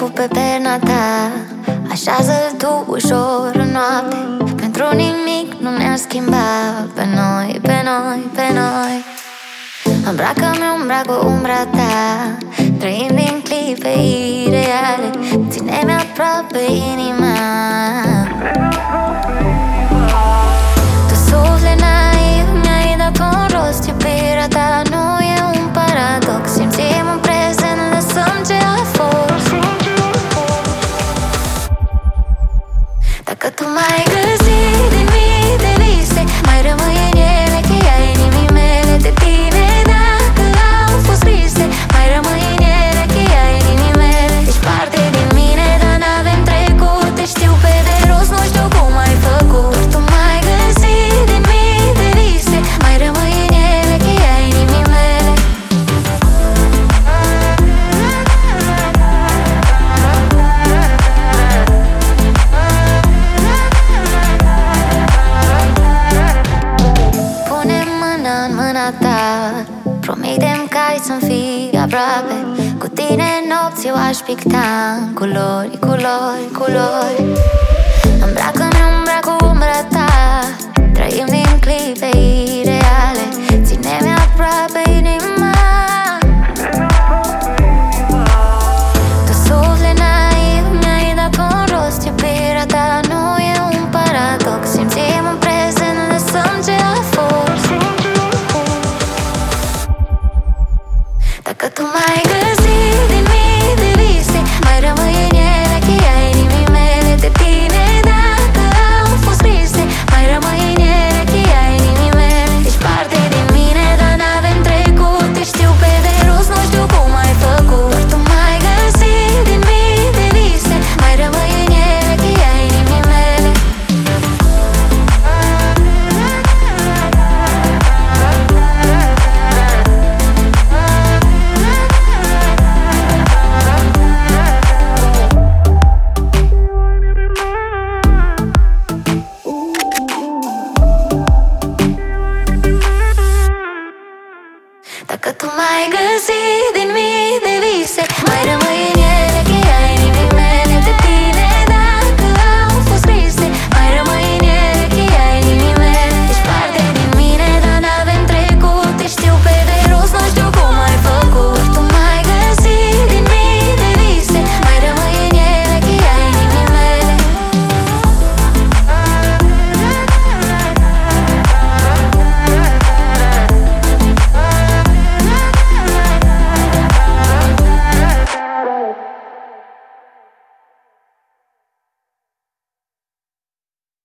pe perna ta. Așează-l tu ușor în noapte. Pentru nimic nu ne-ar schimba pe noi, pe noi, pe noi. Îmbracă-mi umbra cu umbra ta. Trăim din clipe ireale. Ține-mi aproape inima. Tu suflet naiv, mi-ai dat un rost. Iubirea ta nu e un paradox. Simțim în prezent, lăsăm ce a fost. Dacă tu m-ai găsit din mii de vise, mai rămâi în ele cheia inimii mele. De tine dacă au fost scrise, mai rămâi în ele cheia inimii mele. Ești parte din mine, dar n-avem trecut. Te știu pe de rost, nu știu cum ai făcut. Doar tu m-ai găsit din mii de vise, mai rămâi în ele cheia inimii mele. Pune mâna în mâna ta. Promitem că ai să-mi fii aproape. Cu tine nopți eu aș picta în culori, culori, culori. Îmbracă-mi umbra cu umbra ta. Trăim din clipe ireale. Ține-mi aproape inima. Tu suflet naiv, mi-ai dat un rost. Iubirea ta nu e un paradox. Simțim în prezent, lăsăm ce a fost. Dacă tu m-ai găsit din mii de vise, mai rămâi în ele cheia inimii mele. De tine dacă au fost scrise, mai rămâi în ele cheia inimii mele. Ești parte din mine, dar n-avem trecut. Te știu pe de rost, nu știu cum ai făcut. Doar tu m-ai găsit din mii de vise, mai rămâi în ele cheia inimii mele. Dacă tu m-ai găsit din mii de vise, mai rămâi în